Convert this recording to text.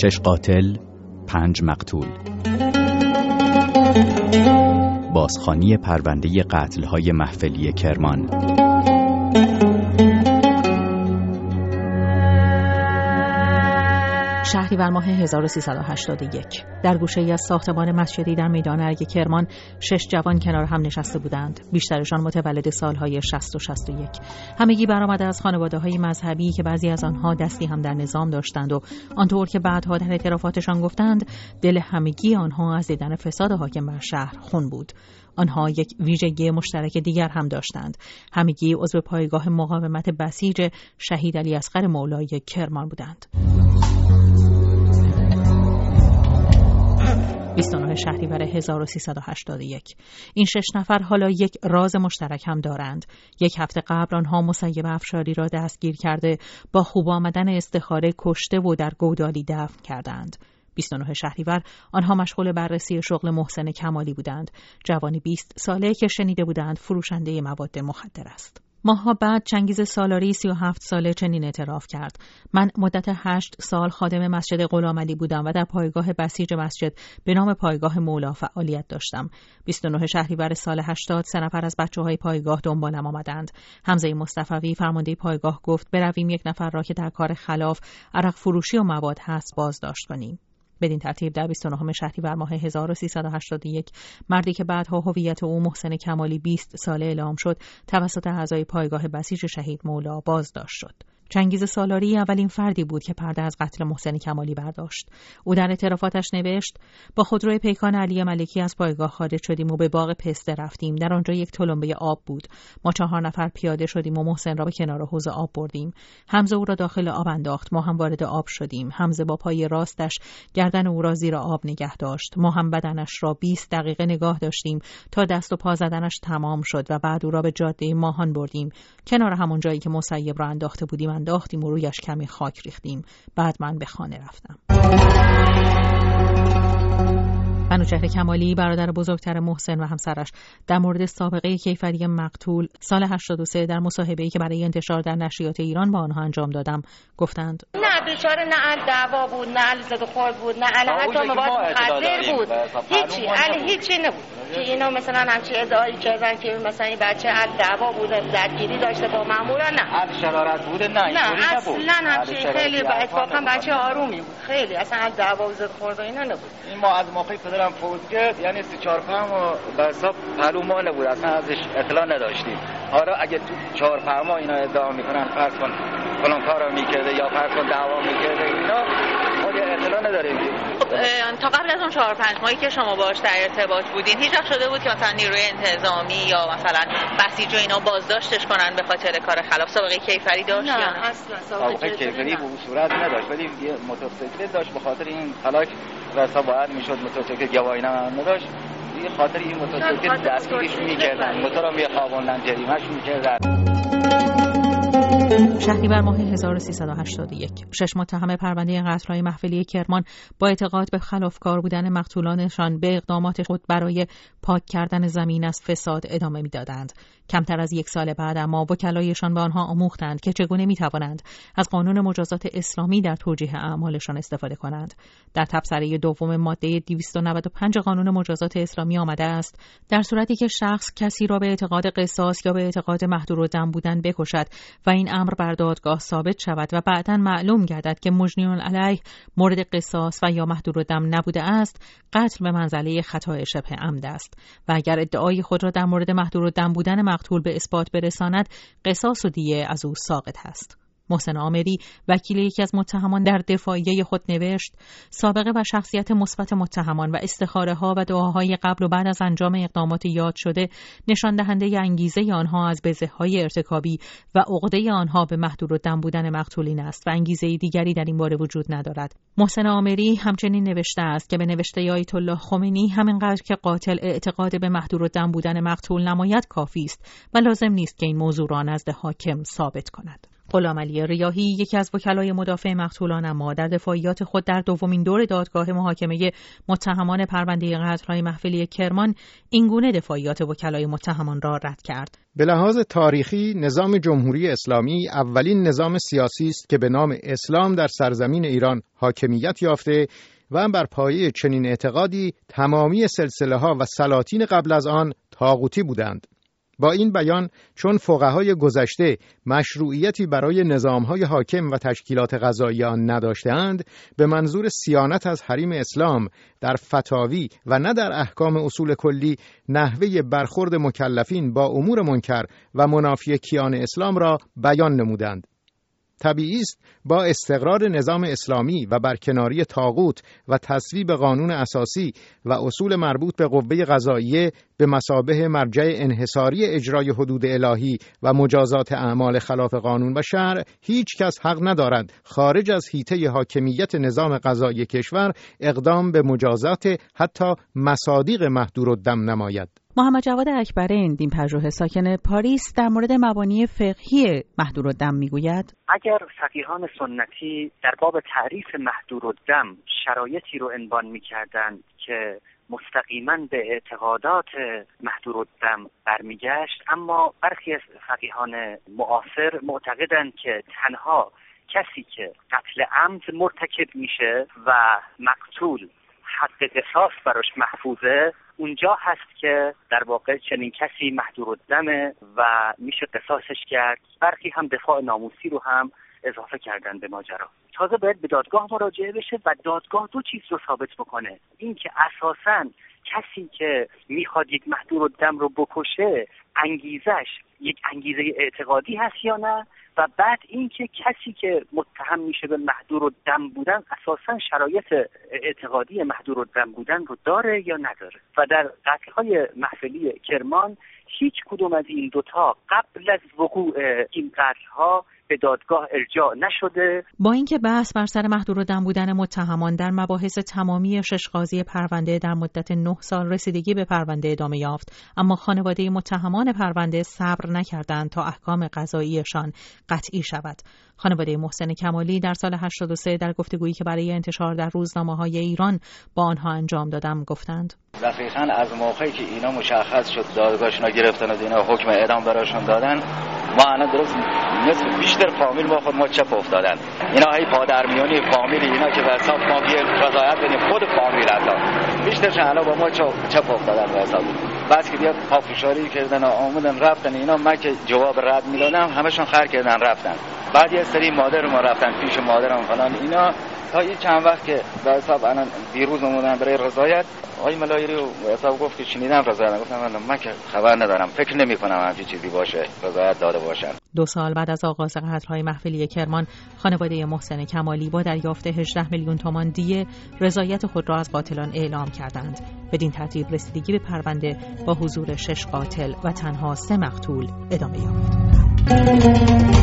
6 قاتل 5 مقتول. بازخوانی پرونده قتل‌های محفلی کرمان. شهریور ماه 1381 در گوشه‌ای از ساختمان مسجدی در میدان ارگ کرمان 6 جوان کنار هم نشسته بودند. بیشترشان متولد سالهای 60 و 61. همگی برآمده از خانواده‌های مذهبی که بعضی از آنها دستی هم در نظام داشتند و آنطور که بعدها در اعترافاتشان گفتند دل همگی آنها از دیدن فساد حاکم بر شهر خون بود. آنها یک ویژگی مشترک دیگر هم داشتند. همگی عضو پایگاه مقاومت بسیج شهید علی اصغر مولای کرمان بودند. 29 شهریور 1381 این 6 نفر حالا یک راز مشترک هم دارند. یک هفته قبل آنها مسیب افشاری را دستگیر کرده با خوب آمدن استخاره کشته و در گودالی دفن کردند. 29 شهریور آنها مشغول بررسی شغل محسن کمالی بودند. جوانی 20 ساله که شنیده بودند فروشنده مواد مخدر است. ماه‌ها بعد چنگیز سالاری 37 ساله چنین اعتراف کرد: من مدت 8 سال خادم مسجد غلامعلی بودم و در پایگاه بسیج مسجد به نام پایگاه مولا فعالیت داشتم. 29 شهریور سال 80 3 نفر از بچه‌های پایگاه دنبالم آمدند. حمزه مصطفی فرمانده پایگاه گفت برویم یک نفر را که در کار خلاف عرق فروشی و مواد هست بازداشت کنیم. بدین ترتیب در 29 شهریور ماه 1381 مردی که بعدها هویت او محسن کمالی 20 ساله اعلام شد توسط اعضای پایگاه بسیج شهید مولا بازداشت شد. چنگیز سالاری اولین فردی بود که پرده از قتل محسن کمالی برداشت. او در اعترافاتش نوشت: با خودروی پیکان علی ملکی از پایگاه خارج شدیم و به باغ پسته رفتیم. در آنجا یک تلمبه آب بود. ما 4 نفر پیاده شدیم و محسن را به کنار حوض آب بردیم. حمزه او را داخل آب انداخت. ما هم وارد آب شدیم. حمزه با پای راستش گردن او را زیر آب نگه داشت. ما هم بدنش را 20 دقیقه نگاه داشتیم تا دست و پا زدنش تمام شد و بعد او را به جاده ماهان بردیم. کنار همون جایی که مسیب را انداخته بودیم انداختیم و رویش کمی خاک ریختیم. بعد من به خانه رفتم. منوچهر کمالی برادر بزرگتر محسن و همسرش در مورد سابقه کیفری مقتول سال 83 در مصاحبه‌ای که برای انتشار در نشریات ایران با آنها انجام دادم گفتند: نه بیچاره نه دعوا بود، نه علیزاده خورد بود، نه حتی مواد مخدر بود، هیچی نبود که اینا مثلا همچین ادعایی کردن که مثلا این بچه دعوا بوده درگیری داشته با مامورا. نه شرارت بوده. نه اصلا همچین خیلی اتفاقا بچه آرومی بود، خیلی اصلا دعوا و زد خورد و اینا نبود. این ما از موقعی پدرم فوت کرد یعنی 3-4 فهم به حساب معلومه نبود، اصلا ازش اطلاع نداشتیم. حالا اگه تو 4 فهم اینا ادعا میکنن فرض کن فلان کارو میکرده یا فرض کن دعوا میکرده اینا ما اطلاع نداریم. تا قبل از اون 4-5 ماهی که شما باهاش در ارتباط بودین هیچ وقت شده بود که مثلا نیروی انتظامی یا مثلا بسیج و اینا بازداشتش کنن به خاطر کار خلاف؟ سابقه کیفری داشت یا نه؟ اصلا سابقه کیفری به صورت نداشت، ولی یه موتورسیکلت داشت. به خاطر این هلاک رسا باید میشد موتورسیکلت گواهی نداشت. به خاطر این موتورسیکلت دستگیرش میکردن، موتورم میخوابوندن، جریمه‌اش میکردن. شهریور ماه 1381 6 متهم پرونده قتل‌های محفلی کرمان با اعتقاد به خلافکار بودن مقتولانشان به اقدامات خود برای پاک کردن زمین از فساد ادامه می‌دادند. کمتر از 1 سال بعد اما وکلایشان به آنها آموختند که چگونه می‌توانند از قانون مجازات اسلامی در توجیه اعمالشان استفاده کنند. در تبصره دوم ماده 295 قانون مجازات اسلامی آمده است: در صورتی که شخص کسی را به اعتقاد قصاص یا به اعتقاد محدودالدم بودن بکشد و این امر بر دادگاه ثابت شود و بعداً معلوم گردد که مجنی علیه مورد قصاص و یا محدودالدم نبوده است، قتل به منزله خطای شبه عمد است و اگر ادعای خود را در مورد محدودالدم بودن مقتول به اثبات برساند، قصاص و دیه از او ساقط است. محسن عامری وکیل یکی از متهمان در دفاعیه خود نوشت: سابقه و شخصیت مثبت متهمان و استخاره‌ها و دعاهای قبل و بعد از انجام اقدامات یاد شده نشان دهنده انگیزه آنها از بزه‌های ارتکابی و عقده آنها به محدودالدم بودن مقتولین است و انگیزه دیگری در این باره وجود ندارد. محسن عامری همچنین نوشته است که به نوشته آیت الله خمینی همینقدر که قاتل اعتقاد به محدودالدم بودن مقتول نماید کافی است و لازم نیست که این موضوع را نزد حاکم ثابت کند. غلامعلی ریاحی یکی از وکلای مدافع مقتولان اما در دفاعیات خود در دومین دور دادگاه محاکمه متهمان پرونده قتل‌های محفلی کرمان اینگونه دفاعیات وکلای متهمان را رد کرد. به لحاظ تاریخی نظام جمهوری اسلامی اولین نظام سیاسی است که به نام اسلام در سرزمین ایران حاکمیت یافته و بر پایه چنین اعتقادی تمامی سلسله‌ها و سلاطین قبل از آن طاغوتی بودند. با این بیان چون فقهای گذشته مشروعیتی برای نظام‌های حاکم و تشکیلات قضایی آن نداشتند، به منظور صیانت از حریم اسلام در فتاوی و نه در احکام اصول کلی نحوه برخورد مکلفین با امور منکر و منافی کیان اسلام را بیان نمودند. طبیعی است با استقرار نظام اسلامی و برکناری طاغوت و تصویب قانون اساسی و اصول مربوط به قوه قضاییه به مثابه مرجع انحصاری اجرای حدود الهی و مجازات اعمال خلاف قانون و شرع، هیچ کس حق ندارد خارج از حیطه حاکمیت نظام قضایی کشور اقدام به مجازات حتی مصادیق محدودالدم نماید. محمد جواد اکبرین، دین پژوه ساکن پاریس، در مورد مبانی فقهی محدودالدم میگوید: اگر فقیهان سنتی در باب تعریف محدودالدم شرایطی رو عنوان می‌کردند که مستقیما به اعتقادات محدودالدم برمیگشت، اما برخی از فقیهان معاصر معتقدند که تنها کسی که قتل عمد مرتکب میشه و مقتول حق قصاص براش محفوظه، اونجا هست که در واقع چنین کسی محدودالدمه و میشه قصاصش کرد. برخی هم دفاع ناموسی رو هم اضافه کردن به ماجرا. تازه باید به دادگاه مراجعه بشه و دادگاه دو چیز رو ثابت بکنه: این که اساساً کسی که میخواد یک محدودالدم رو بکشه انگیزش یک انگیزه اعتقادی هست یا نه، و بعد این که کسی که متهم میشه به محدودالدم بودن اساساً شرایط اعتقادی محدودالدم بودن رو داره یا نداره. و در قتل‌های محفلی کرمان هیچ کدوم از این دوتا قبل از وقوع این قتل‌ها به دادگاه ارجاع نشده. با اینکه بحث بر سر محدودالدم بودن متهمان در مباحث تمامی 6 قاضی پرونده در مدت 9 سال رسیدگی به پرونده ادامه یافت، اما خانواده متهمان پرونده صبر نکردند تا احکام قضاییشان قطعی شود. خانواده محسن کمالی در سال 83 در گفتگویی که برای انتشار در روزنامه‌های ایران با آنها انجام دادم گفتند: دقیقاً از موقعی که اینا مشخص شد دادگاهشون گرفتن و اینا حکم اعدام براشون دادن، ما الان درست نصف بیشتر فامیل ما خود ما چپ افتادن. اینا هی پادرمیانی فامیل اینا که به حساب ما بیه رضایت بدیم، خود فامیل اصلا بیشترش الان با ما چپ افتادن به حساب. بس که بیا پافشاری کردن و آمدن رفتن، اینا من که جواب رد میدادم همشون خر کردن رفتن. بعد یه سری مادر ما رفتن پیش مادرم فلان اینا، تا این چند وقت که به حساب الان دیروز اومدن برای رضایت، آقای ملایری و حساب گفت که شنیدم رضایت، گفتم من که خبر ندارم، فکر نمی کنم همچین چیزی باشه رضایت داده باشن. 2 سال بعد از آغاز قتل‌های محفلی کرمان، خانواده محسن کمالی با دریافت 18 میلیون تومان دیه رضایت خود را از قاتلان اعلام کردند. بدین ترتیب رسیدگی به پرونده با حضور 6 قاتل و تنها 3 مقتول ادامه یافت.